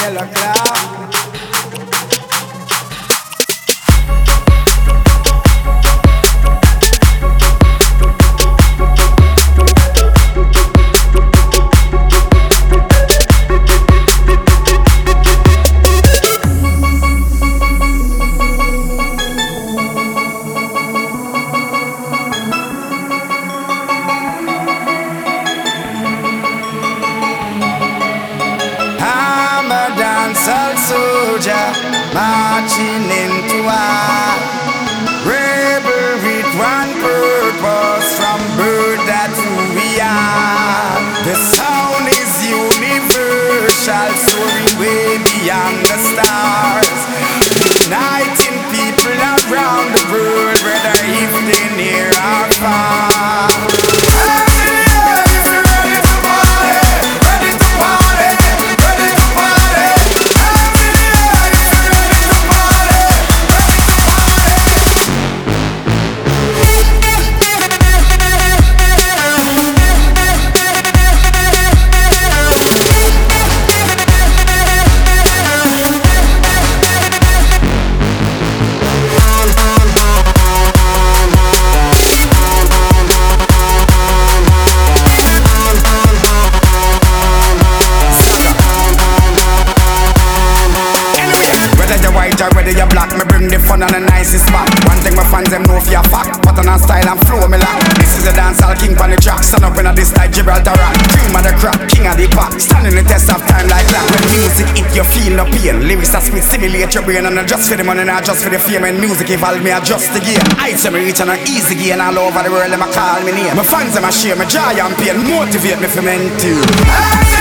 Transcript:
yellow cloud. Soldier marching into war, rebel with one purpose, from birth that who we are. The sound is universal, soaring way beyond the stars, uniting people around the world, whether if they near or far. Whether you black, me bring the fun on the nicest spot. One thing my fans them know for your fact, pattern and style and flow me like. This is a dancehall king on the track, stand up in a this like Gibraltar rock. Cream of the crop, king of the pop, standing the test of time like that. When music hit, you feel no pain. Lyrics that sweet stimulate your brain, and not just for the money, not just for the fame. When music evolve me, adjust the game. I say me reach on an easy gain all over the world, them a call me name. My fans them a share, my joy and pain, motivate me for men too.